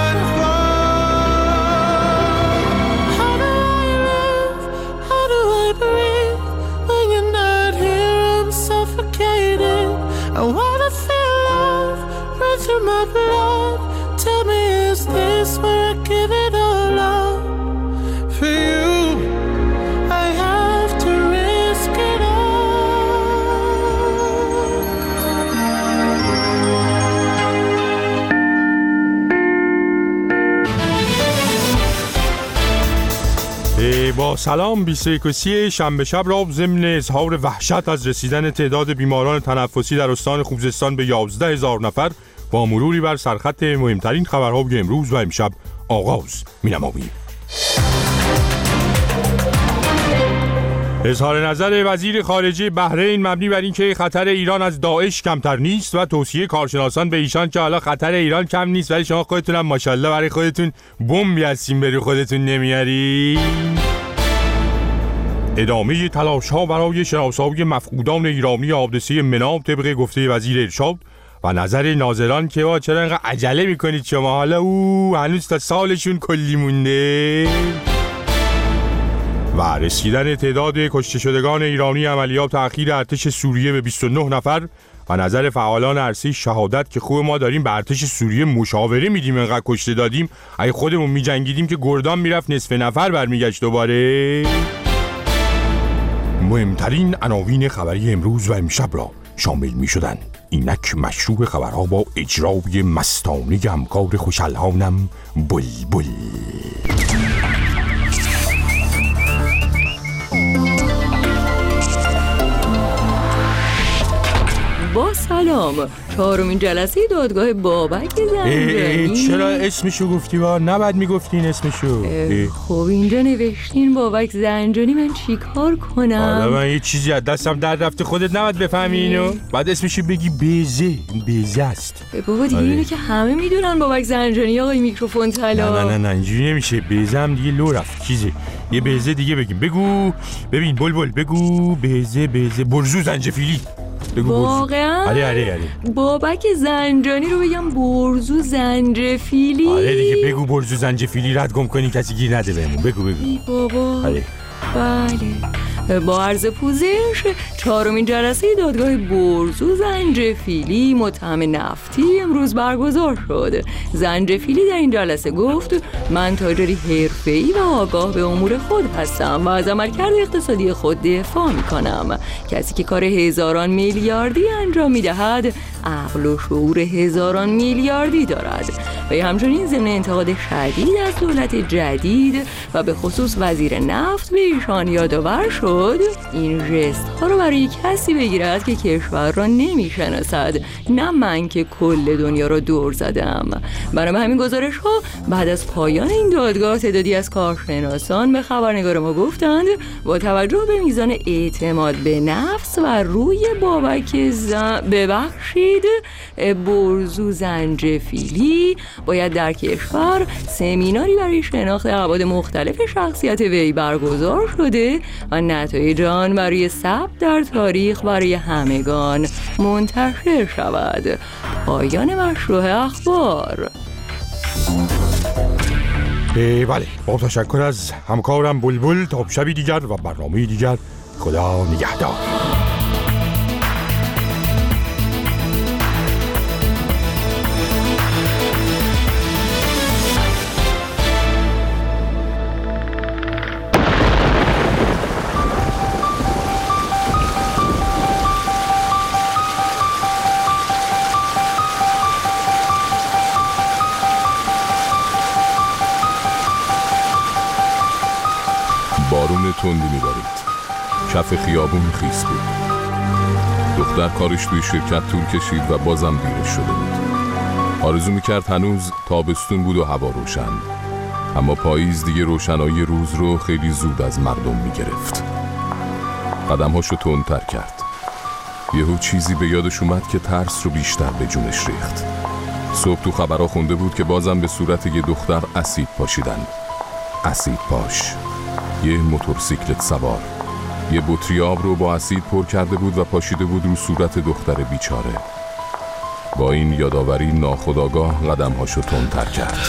fall? How do I live? How do I breathe when you're not here? I'm suffocating. I wanna feel love run through my blood. Tell me, is this where I give it all up? For you, I have to risk it با سلام 21 شنبه شب را ضمن اظهار وحشت از رسیدن تعداد بیماران تنفسی در استان خوزستان به 11,000 نفر با مروری بر سرخط مهمترین خبرهای امروز و امشب آغاز می‌نماییم. اظهار نظر وزیر خارجه بحرین مبنی بر اینکه خطر ایران از داعش کمتر نیست و توصیه کارشناسان به ایشان که حالا خطر ایران کم نیست ولی شما خودتون هم ماشاءالله برای خودتون بمبی هستین بری خودتون نمیاری. ادامه تلاش‌ها برای شناسایی مفقودان ایرانی حادثه مناب طبق گفته وزیر ارشاد و نظر ناظران که چرا اینقدر عجله میکنید شما، حالا هنوز تا سالشون کلی مونده. و رسیدن تعداد کشته شدگان ایرانی عملیات اخیر ارتش سوریه به 29 نفر و نظر فعالان عرصه شهادت که خوب ما داریم به ارتش سوریه مشاوره میدیم انقدر کشته دادیم، اگه خودمون میجنگیدیم که گردان میرفت نصف نفر برمیگشت دوباره. مهمترین عناوین خبری امروز و امشب را شامل میشدن اینک مشروع خبرها با اجرای مستانه همکار خوش‌الحانم بلبل. با سلام، 4مین جلسه دادگاه بابک زنجانی. چرا اسمشو گفتی؟ با نباید میگفتین اسمشو. خب اینجا نوشتین بابک زنجانی، من چیکار کنم؟ حالا من یه چیزی از دستم در رفته، خودت نباید بفهمی اینو. بعد اسمشو بگی بیزه. این بیزه است بابا دیگه. اینو که همه میدونن بابک زنجانی آقای میکروفون طلا. نه اینجوری نمیشه. بیزه هم دیگه لو رفت. چیزه یه بیزه دیگه بگیم. بگو ببین بلبل، بگو بیزه برزو زنجفیلی. واقعا؟ آره. بابک زنجانی رو بگم برزو زنجفیلی؟ آره دیگه بگو برزو زنجفیلی، رد گم کنی کسی گیر نده بهمون. بگو ای بابا. آره. بله، با عرض پوزش 4مین جلسه دادگاه برزو زنجفیلی متهم نفتی امروز برگزار شد. زنجفیلی در این جلسه گفت من تاجری حرفه‌ای و آگاه به امور خود هستم و از عملکرد اقتصادی خود دفاع می‌کنم. کسی که کار هزاران میلیاردی انجام می‌دهد عقل و شعور هزاران میلیاردی دارد. و همچنین ضمن انتقاد شدید از دولت جدید و به خصوص وزیر نفت به ایشان یادآور شد این ژست ها رو برای کسی بگیرد که کشور را نمیشناسد، نه من که کل دنیا را دور زدم. برای همین گزارش ها بعد از پایان این دادگاه تعدادی از کارشناسان به خبرنگار ما گفتند با توجه به میزان اعتماد به نفس و روی بابک ببخشید برزو زنجفیلی باید در کشور سمیناری برای شناخت ابعاد مختلف شخصیت وی برگزار شده و نتایج آن برای ثبت در تاریخ برای همگان منتشر شود. پایان مشروع اخبار. بله، با تشکر از همکارم بلبل. تا شبی دیگر و برنامه دیگر، خدا نگهدار. بارون تندی می‌بارید. کف خیابون خیس بود. دختر کارش توی شرکت طول کشید و بازم دیرش شده بود. آرزو می‌کرد هنوز تابستون بود و هوا روشن، اما پاییز دیگه روشنایی روز رو خیلی زود از مردم می‌گرفت. قدم‌هاشو تندتر کرد. یهو چیزی به یادش اومد که ترس رو بیشتر به جونش ریخت. صبح تو خبرها خونده بود که بازم به صورت یه دختر اسید پاشیدن. اسید پاش، یه موتورسیکلت سوار یه بطری آب رو با اسید پر کرده بود و پاشیده بود رو صورت دختر بیچاره. با این یادآوری ناخودآگاه قدم‌هاشو تندتر کرد.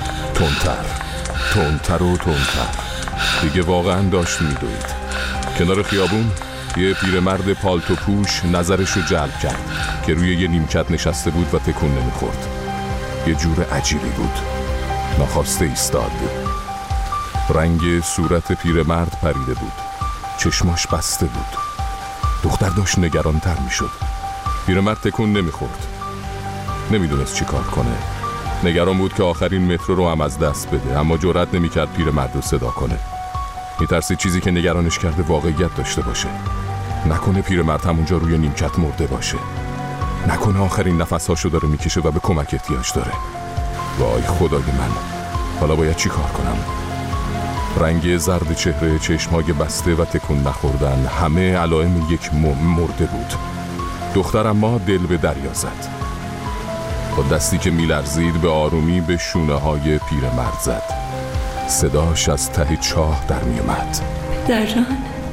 تندتر. دیگه واقعا داشت میدوید. کنار خیابون یه پیرمرد پالتو پوش نظرشو جلب کرد که روی یه نیمکت نشسته بود و تکون نمیخورد. یه جور عجیبی بود. ناخواسته ایستاد. رنگ صورت پیرمرد پریده بود. چشماش بسته بود. دختر داشت نگرانتر میشد. پیرمرد تکون نمیخورد. نمیدونست چی کار کنه. نگران بود که آخرین مترو رو هم از دست بده، اما جرئت نمیکرد پیرمرد رو صدا کنه. میترسید چیزی که نگرانش کرده واقعیت داشته باشه. نکنه پیرمرد همونجا روی نیمکت مرده باشه. نکنه آخرین نفسهاشو داره میکشه و به کمک احتیاج داره. وای خدای من، حالا باید چی کار کنم؟ رنگ زرد چهره، چشمای بسته و تکون نخوردن، همه علائم یک مرده بود. دختر اما دل به دریا زد. با دستی که میلرزید به آرومی به شونه های پیرمرد زد. صداش از ته چاه در می اومد. پدر جان،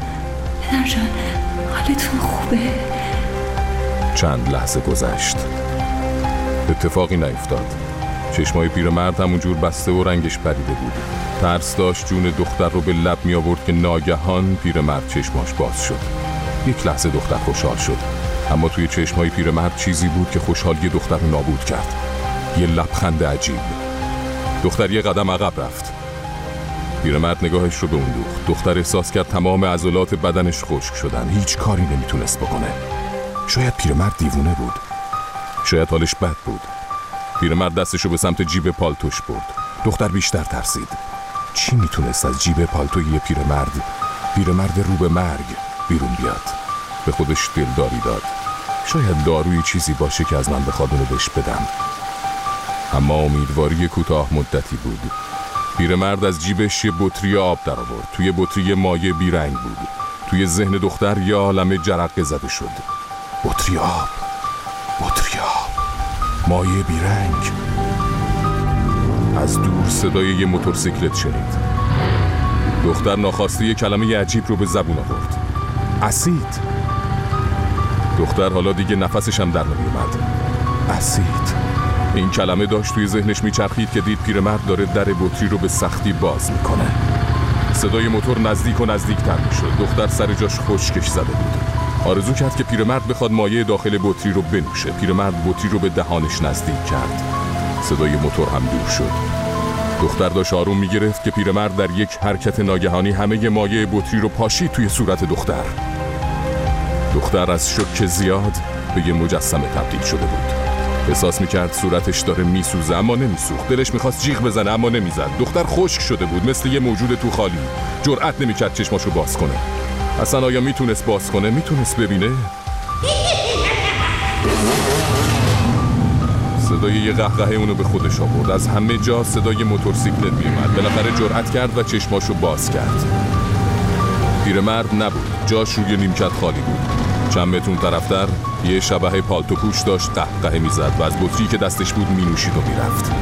حالتون خوبه؟ چند لحظه گذشت. اتفاقی نیفتاد. چشمای پیرمرد همونجور بسته و رنگش پریده بود. ترس داشت جون دختر رو به لب می آورد که ناگهان پیرمرد چشماش باز شد. یک لحظه دختر خوشحال شد، اما توی چشمای پیرمرد چیزی بود که خوشحالی دختر رو نابود کرد. یه لبخند عجیب. دختر یه قدم عقب رفت. پیرمرد نگاهش رو به اون دوخت. دختر احساس کرد تمام عضلات بدنش خشک شدن. هیچ کاری نمیتونست بکنه. شاید پیرمرد دیوونه بود، شاید حالش بد بود. پیرمرد دستشو به سمت جیب پالتوش برد. دختر بیشتر ترسید. چی میتونست از جیب پالتوی پیرمرد رو به مرگ بیرون بیاد؟ به خودش دلداری داد. شاید داروی چیزی باشه که از من بخواد اونو بهش بدم. اما امیدواری کوتاه مدتی بود. پیرمرد از جیبش یه بطری آب در آورد. توی بطری مایع بیرنگ بود. توی ذهن دختر یه عالمه جرقه زده شد. بطری آب، مایع بیرنگ. از دور صدای یه موتورسیکلت شنید. دختر ناخواسته یه کلمه عجیب رو به زبون آورد. اسید. دختر حالا دیگه نفسش هم در نمیومد. اسید. این کلمه داشت توی ذهنش میچرخید که دید پیرمرد داره در بطری رو به سختی باز میکنه. صدای موتور نزدیک و نزدیکتر میشد. دختر سر جاش خشکش زده بود. آرزو کرد که پیرمرد بخواد مایع داخل بطری رو بنوشه. پیرمرد بطری رو به دهانش نزدیک کرد. صدای موتور هم دور شد. دختر داشت آروم میگرفت که پیرمرد در یک حرکت ناگهانی همه مایع بطری رو پاشید توی صورت دختر. دختر از شوک زیاد به یه مجسمه تبدیل شده بود. احساس میکرد صورتش داره میسوزه اما نمیسوخت. دلش میخواست جیغ بزنه اما نمیزد. دختر خشک شده بود، مثل یه موجود تو خالی. جرأت نمیکرد چشماشو باز کنه. اصلا آیا میتونست باز کنه؟ میتونست ببینه؟ صدای یه قهقهه اونو به خودش آورد. از همه جا صدای موتورسیکلت میومد. بالاخره جرأت کرد و چشماشو باز کرد. پیرمرد نبود. جاش روی نیمکت خالی بود. چند متر طرفتر یه شبح پالتوپوش داشت قهقهه میزد و از بطری که دستش بود مینوشید و میرفت.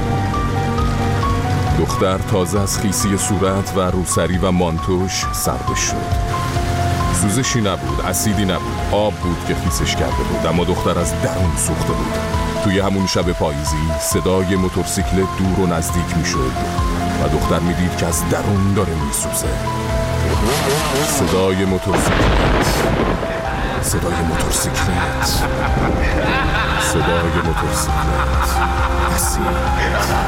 دختر تازه از خیسی صورت و روسری و مانتوش سردش شد. سوزشی نبود، اسیدی نبود، آب بود که خیسش کرده بود، اما دختر از درون سوخته بود. توی همون شب پاییزی صدای موتورسیکلت دور و نزدیک میشد و دختر میدید که از درون داره میسوزه. صدای موتورسیکلت، صدای موتورسیکلت، صدای موتورسیکلت. اسید.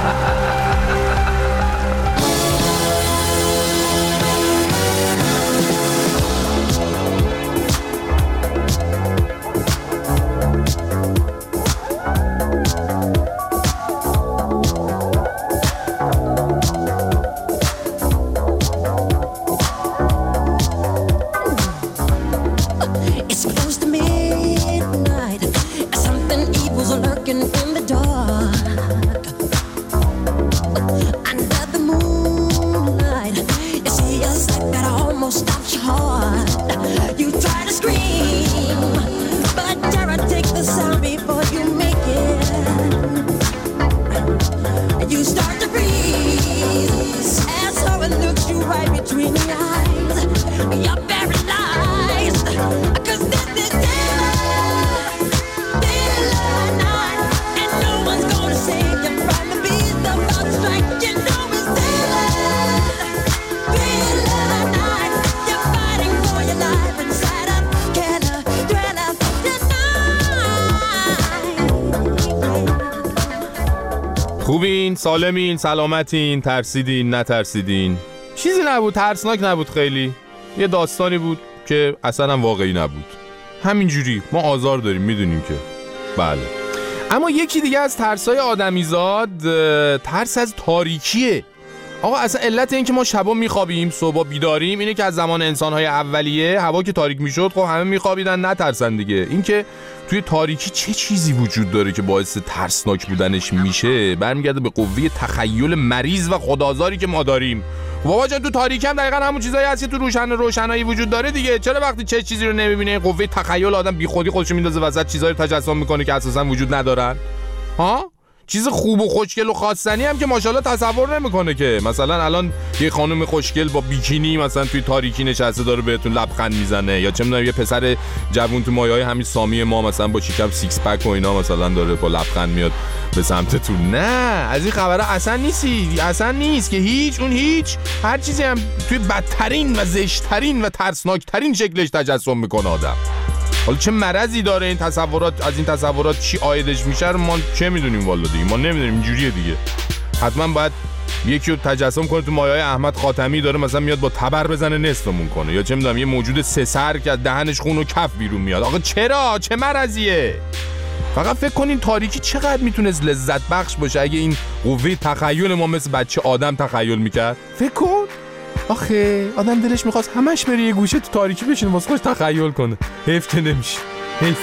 خوبین، سالمین، سلامتین، ترسیدین، نترسیدین؟ چیزی نبود، ترسناک نبود خیلی. یه داستانی بود که اصلا هم واقعی نبود. همینجوری ما آزار داریم، میدونیم که بله. اما یکی دیگه از ترسای آدمیزاد ترس از تاریکیه. آقا اصلا علت این که ما شبا میخوابیم صبح بیداریم اینه که از زمان انسانهای اولیه هوا که تاریک میشد خب همه میخوابیدن نترسن دیگه. این که توی تاریکی چه چیزی وجود داره که باعث ترسناک بودنش میشه برمیگرده به قوه تخیل مریض و خودآزاری که ما داریم. بابا جان تو تاریکی هم دقیقاً همون چیزایی هست که تو روشنایی وجود داره دیگه. چرا وقتی چه چیزی رو نمیبینه قوه تخیل آدم بیخودی خودشو میندازه وسط چیزایی رو تجسم میکنه که اساساً وجود ندارن؟ ها؟ چیز خوب و خوشگل و خواستنی هم که ماشاءالله تصور نمیکنه که مثلا الان یه خانم خوشگل با بیکینی مثلا توی تاریکی نشسته داره بهتون لبخند میزنه، یا چه میدونم یه پسر جوون تو مایه‌های همین سامی ما مثلا با شکم سیکس پک و اینا مثلا داره با لبخند میاد به سمتتون. نه، از این خبرها اصلا نیست که هیچ هر چیزی هم توی بدترین و زشت‌ترین و ترسناکترین شکلش تجسم میکنه آدم. حالا چه مرضی داره این تصورات، از این تصورات چی عایدش میشه ما چه میدونیم والا دیگه، ما نمیدونیم، اینجوریه دیگه. حتما باید یکی رو تجسم کنه تو مایه‌های احمد خاتمی داره مثلا میاد با تبر بزنه نصفمون کنه، یا چه میدونم یه موجود سه سر که از دهنش خون و کف بیرون میاد. آقا چرا؟ چه مرضیه؟ فقط فکر کنین تاریکی چقدر میتونست لذت بخش باشه اگه این قوه تخیل ما مثل بچه آدم تخیل میکرد. فکر کن آخه آدم دلش میخواست همش بره یه گوشه تو تاریکی بشینه واسه خودش تخیل کنه. حیف که نمیشه، حیف.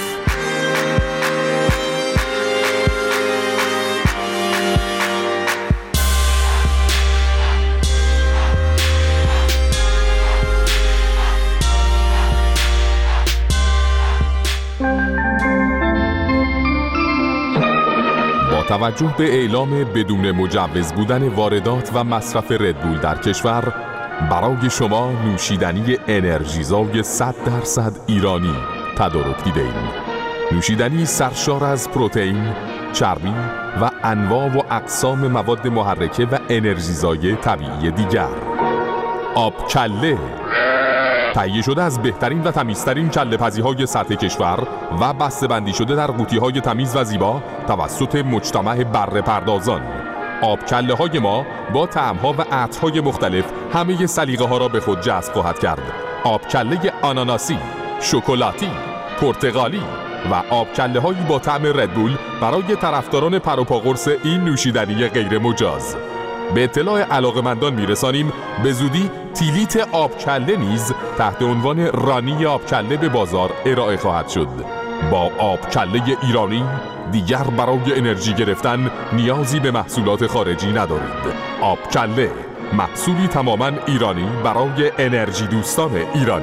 توجه به اعلام بدون مجوز بودن واردات و مصرف ردبول در کشور، برای شما نوشیدنی انرژیزای 100% ایرانی تدارک دیده‌ایم. نوشیدنی سرشار از پروتئین، چربی و انواع و اقسام مواد محرکه و انرژیزای طبیعی دیگر. آب کله تهیه شده از بهترین و تمیزترین کله‌پزی‌های سطح کشور و بسته‌بندی شده در قوطی‌های تمیز و زیبا توسط مجتمع بره پردازان. آب کله‌های ما با طعم‌ها و عطرهای مختلف همه سلیقه‌ها را به خود جذب خواهد کرد. آب کله آناناسی، شکلاتی، پرتقالی و آب کله‌هایی با طعم ردبول برای طرفداران پروپاقرص این نوشیدنی غیر مجاز. به اطلاع علاقه‌مندان میرسانیم به زودی تیلیت آبکله نیز تحت عنوان رانی آبکله به بازار ارائه خواهد شد. با آبکله ایرانی دیگر برای انرژی گرفتن نیازی به محصولات خارجی ندارید. آبکله، محصولی تماماً ایرانی برای انرژی دوستان ایرانی.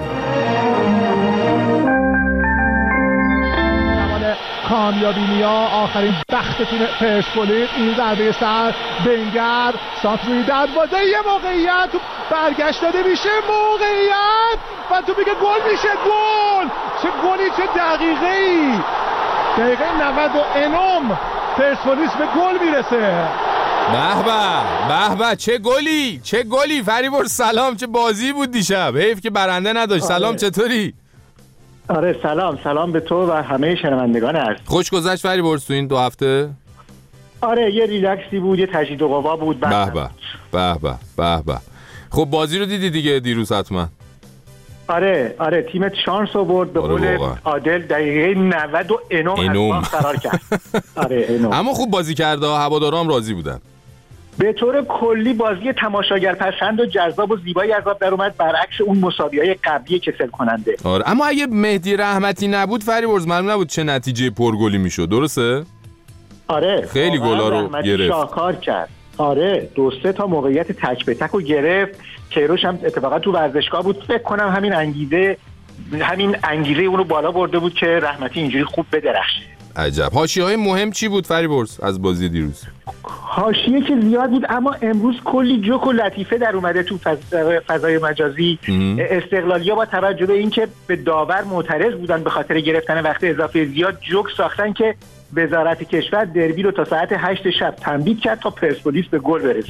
کامیابینیا آخرین بختتون پرسپولیس، این ضربه سر بنگر سانت روی دروازه، یه موقعیت تو برگشت داده میشه، موقعیت و تو میگه گل میشه. گل! چه گلی، چه دقیقه‌ای! دقیقه 99 پرسپولیس به گل میرسه. به به، چه گلی فریبرز. سلام، چه بازی بود دیشب. حیف که برنده نداشت. سلام، چطوری؟ آره سلام به تو و همه شنوندگان عزیز. خوش گذشت فریبرز تو این 2 هفته؟ آره یه ریلکسی بود، یه تجدید قوا بود. به. خب بازی رو دیدی دیگه دیروز حتما؟ آره تیمت شانس آورد، به قول عادل دقیقه 99 از فرار کرد. آره اما خوب بازی کرده، هوادارام راضی بودن. به طور کلی بازی تماشاگر پسند و جذاب و زیبایی از آب در اومد، برعکس اون مساوی‌های قبلی کسل کننده. آره اما اگه مهدی رحمتی نبود فریبرز معلوم نبود چه نتیجه پرگلی میشد، درسته؟ آره خیلی گلا رو گرفت، شاهکار کرد. آره 2-3 تا موقعیت تک به تک رو گرفت. کیروش هم اتفاقا تو ورزشگاه بود، فکر کنم همین انگیزه اون رو بالا برده بود که رحمتی اینجوری خوب بدرخشه. عجب. حاشیه‌های مهم چی بود فریبرز از بازی دیروز؟ حاشیه که زیاد بود، اما امروز کلی جوک و لطیفه در اومده تو فضای مجازی. استقلالیا با توجه به اینکه به داور معترض بودن به خاطر گرفتن وقت اضافه زیاد، جوک ساختن که وزارت کشور دربی رو تا ساعت 8 شب تمدید کرد تا پرسپولیس به گل برسه.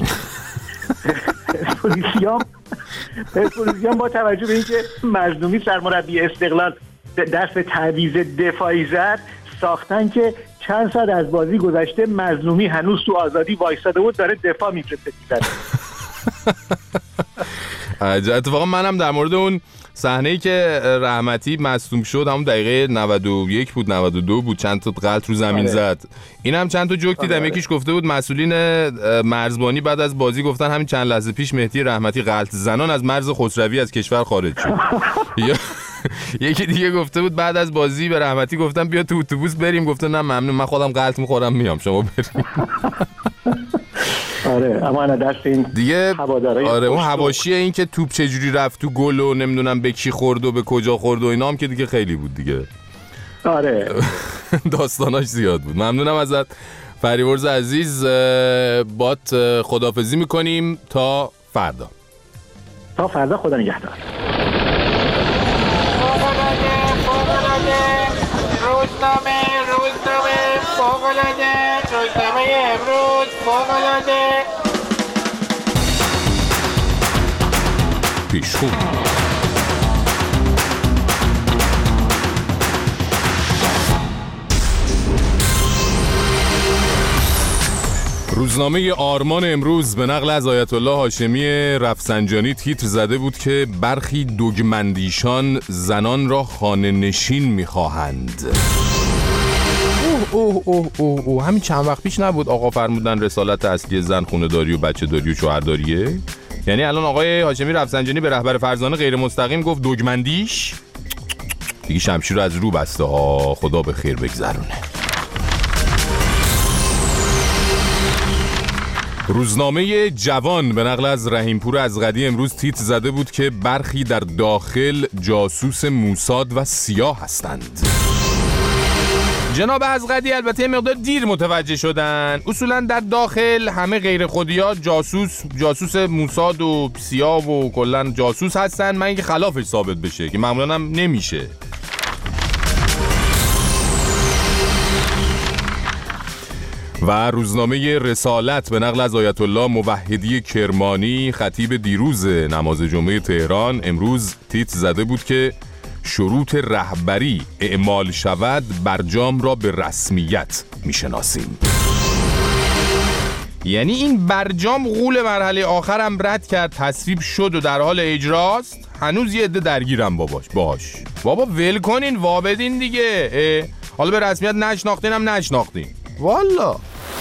پرسپولیسیان با توجه به اینکه مظلومی سرمربی استقلال دست تعویض دفاعی زد، ساختن که چند ساعت از بازی گذشته مظلومی هنوز تو آزادی وایساده بود، داره دفاع میفرسته. اتفاقا منم در مورد اون صحنه‌ای که رحمتی مصدوم شد همون دقیقه 91 بود 92 بود، چند تا غلط رو زمین زد. اینم چند تا جوک دیدم. یکیش گفته بود مسئولین مرزبانی بعد از بازی گفتن همین چند لحظه پیش مهدی رحمتی غلط زنان از مرز خسروی از کشور خارج شد. یکی دیگه گفته بود بعد از بازی به رحمتی گفتم بیا تو اتوبوس بریم، گفته نه ممنون من خودم غلط میخورم میام شما بریم. آره اما انا دست این دیگه آره اون حواشیه این که توپ چجوری رفت تو گل و نمیدونم به کی خورد و به کجا خورد و اینا هم که دیگه خیلی بود دیگه. آره داستاناش زیاد بود. ممنونم ازت. فریورز عزیز بات خداحافظی میکنیم تا فردا. تا فردا، خدا نگهدار. روزنامه فوق‌العاده، روزنامه امروز فوق‌العاده. پیشخون روزنامه آرمان امروز به نقل از آیت الله هاشمی رفسنجانی تیتر زده بود که برخی دوگمندیشان زنان را خانه نشین می‌خواهند. همین چند وقت پیش نبود آقا فرمودن رسالت اصلی زن خونه داری و بچه داری و شوهر داریه؟ یعنی الان آقای هاشمی رفسنجانی به رهبر فرزانه غیر مستقیم گفت دوگمندیش؟ دیگه شمشیر رو از رو بسته ها. خدا به خیر بگذرونه. روزنامه جوان به نقل از رحیمپور ازغدی امروز تیتر زده بود که برخی در داخل جاسوس موساد و سیاه هستند. جناب ازغدی البته مقدار دیر متوجه شدن. اصولا در داخل همه غیر خودی‌ها جاسوس موساد و سیاه و کلا جاسوس هستن، من اینکه خلافش ثابت بشه که معمولا هم نمیشه. و روزنامه رسالت به نقل از آیت الله موحدی کرمانی خطیب دیروز نماز جمعه تهران امروز تیتر زده بود که شروط رهبری اعمال شود برجام را به رسمیت میشناسیم. یعنی این برجام غول مرحله آخرم رد کرد، تصویب شد و در حال اجراست. هنوز یه عده درگیرم باش. بابا ول کنین وابدین دیگه. حالا به رسمیت نشناختین هم نشناختین والا.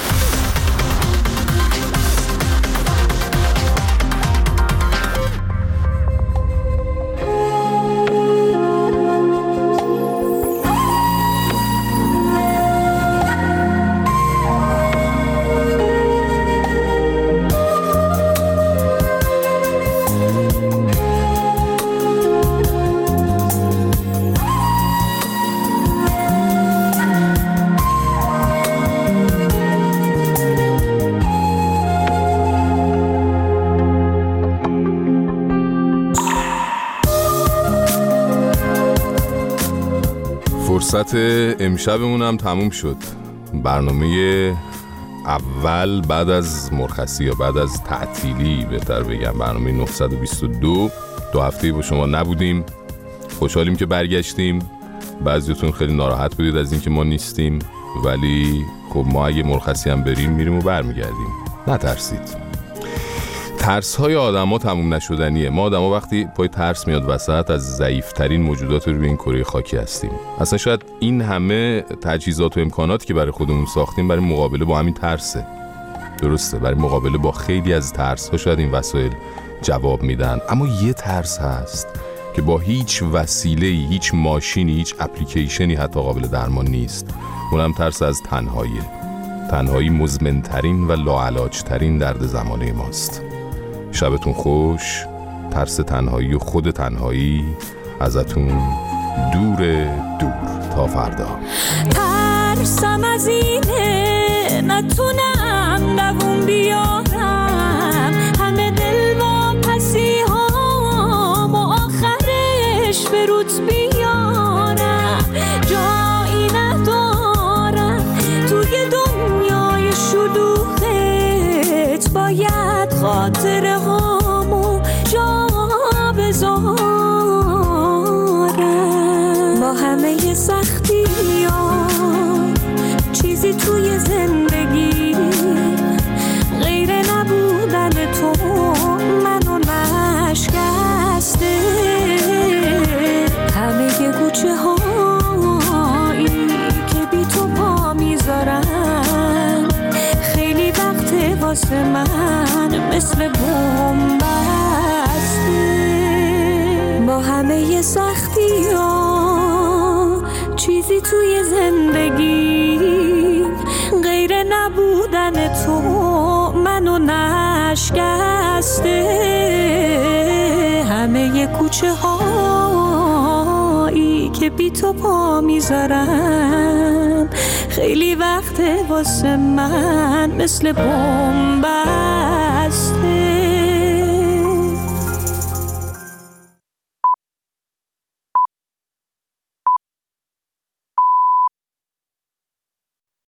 فرصت امشبمون هم تموم شد. برنامه اول بعد از مرخصی یا بعد از تعطیلی بهتر بگم، برنامه 922. 2 هفته با شما نبودیم. خوشحالیم که برگشتیم. بعضیتون خیلی ناراحت بودید از اینکه ما نیستیم، ولی خب ما اگه مرخصی هم بریم میریم و برمیگردیم. نترسید. ترس های آدم ها تموم نشدنیه. ما آدم ها وقتی پای ترس میاد وسط از ضعیفترین موجودات روی این کره خاکی هستیم. اصلا شاید این همه تجهیزات و امکاناتی که برای خودمون ساختیم برای مقابله با همین ترسه. درسته، برای مقابله با خیلی از ترس ها شاید این وسایل جواب میدن، اما یه ترس هست که با هیچ وسیله‌ای، هیچ ماشینی، هیچ اپلیکیشنی حتی قابل درمان نیست. اونم ترس از تنهایی مزمن‌ترین و لاعلاج‌ترین درد زمانه ماست. شبتون خوش. ترس تنهایی و خود تنهایی ازتون دور تا فردا. ترسم از اینه نتونم دووم بیارم، همه دل واپسی هام و آخرش به روت بیارم. جایی ندارم توی دنیای شلوغت، باید خاطره هامو جا بذارم. با همه سختی ها چیزی توی زندگی غیر نبودن تو منو نشکسته. همه گوچه هایی که بی تو پا میذارن خیلی وقت واسه من مثل بوم بسته. با همه سختی ها چیزی توی زندگی غیر نبودن تو منو نشکسته. همه کوچه ها تنهایی که بی تو پا میذارم. خیلی وقته واسه من مثل بمب بسته